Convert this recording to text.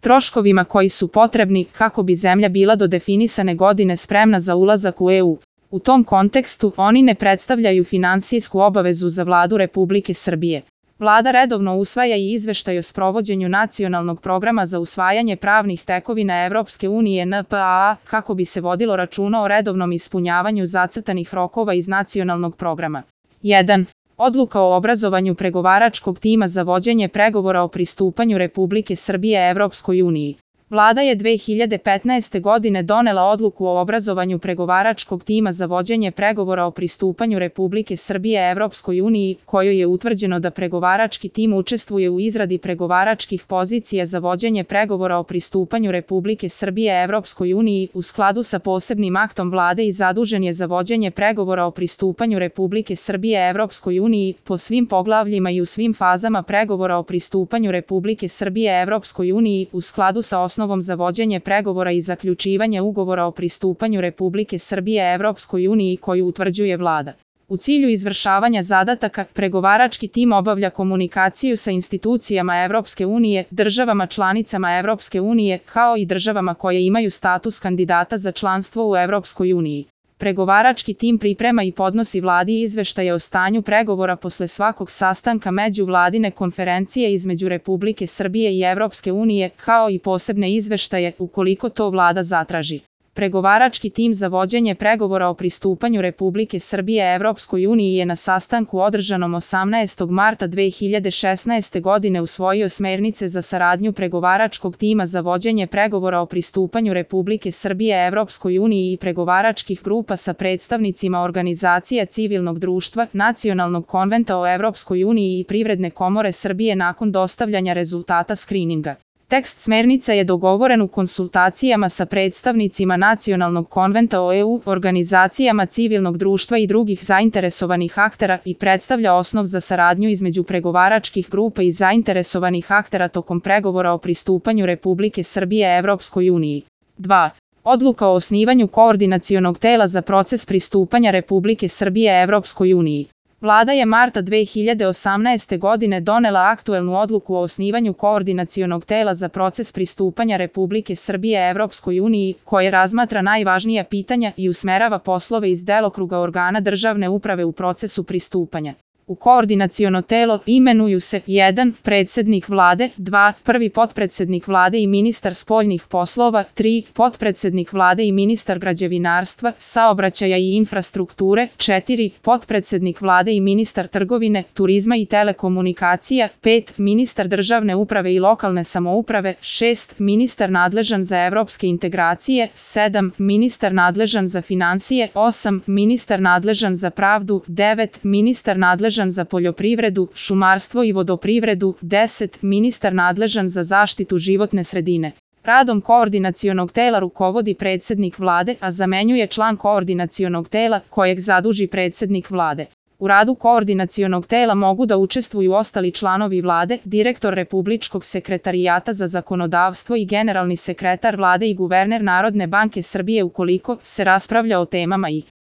troškovima koji su potrebni kako bi zemlja bila do definisane godine spremna za ulazak u EU. U tom kontekstu, oni ne predstavljaju finansijsku obavezu za Vladu Republike Srbije. Vlada redovno usvaja i izveštaj o sprovođenju nacionalnog programa za usvajanje pravnih tekovina Evropske unije NPA, kako bi se vodilo računa o redovnom ispunjavanju zacrtanih rokova iz nacionalnog programa. 1. Odluka o obrazovanju pregovaračkog tima za vođenje pregovora o pristupanju Republike Srbije Evropskoj uniji. Vlada je 2015. godine donela odluku o obrazovanju pregovaračkog tima za vođenje pregovora o pristupanju Republike Srbije Evropskoj uniji, kojoj je utvrđeno da pregovarački tim učestvuje u izradi pregovaračkih pozicija za vođenje pregovora o pristupanju Republike Srbije Evropskoj uniji u skladu sa posebnim aktom Vlade i zadužen je za vođenje pregovora o pristupanju Republike Srbije Evropskoj uniji po svim poglavljima i u svim fazama pregovora o pristupanju Republike Srbije Evropskoj uniji u skladu sa osnovom za vođenje pregovora i zaključivanje ugovora o pristupanju Republike Srbije Evropskoj uniji koju utvrđuje Vlada. U cilju izvršavanja zadataka, pregovarački tim obavlja komunikaciju sa institucijama Evropske unije, državama članicama Evropske unije, kao i državama koje imaju status kandidata za članstvo u Evropskoj uniji. Pregovarački tim priprema i podnosi Vladi izveštaje o stanju pregovora posle svakog sastanka međuvladine konferencije između Republike Srbije i Evropske unije, kao i posebne izveštaje, ukoliko to Vlada zatraži. Pregovarački tim za vođenje pregovora o pristupanju Republike Srbije Evropskoj uniji je na sastanku održanom 18. marta 2016. godine usvojio smernice za saradnju pregovaračkog tima za vođenje pregovora o pristupanju Republike Srbije Evropskoj uniji i pregovaračkih grupa sa predstavnicima organizacija civilnog društva, Nacionalnog konventa o Evropskoj uniji i Privredne komore Srbije nakon dostavljanja rezultata skrininga. Tekst smernica je dogovoren u konsultacijama sa predstavnicima Nacionalnog konventa o EU, organizacijama civilnog društva i drugih zainteresovanih aktera i predstavlja osnov za saradnju između pregovaračkih grupa i zainteresovanih aktera tokom pregovora o pristupanju Republike Srbije Evropskoj uniji. 2. Odluka o osnivanju koordinacionog tela za proces pristupanja Republike Srbije Evropskoj uniji. Vlada je marta 2018. godine donela aktuelnu odluku o osnivanju koordinacionog tela za proces pristupanja Republike Srbije Evropskoj uniji, koje razmatra najvažnija pitanja i usmerava poslove iz delokruga organa državne uprave u procesu pristupanja. U koordinaciono telo imenuju se 1. Predsednik Vlade, 2. Prvi potpredsednik Vlade i ministar spoljnih poslova, 3. Potpredsednik Vlade i ministar građevinarstva, saobraćaja i infrastrukture, 4. Potpredsednik Vlade i ministar trgovine, turizma i telekomunikacija, 5. Ministar državne uprave i lokalne samouprave, 6. Ministar nadležan za evropske integracije, 7. Ministar nadležan za finansije, 8. Ministar nadležan za pravdu, 9. Ministar nadležan za poljoprivredu, šumarstvo i vodoprivredu, 10. Ministar nadležan za zaštitu životne sredine. Radom koordinacionog tela rukovodi predsednik Vlade, a zamenjuje član koordinacionog tela kojeg zaduži predsednik Vlade. U radu koordinacionog tela mogu da učestvuju ostali članovi Vlade, direktor Republičkog sekretarijata za zakonodavstvo i generalni sekretar Vlade i guverner Narodne banke Srbije ukoliko se raspravlja o temama i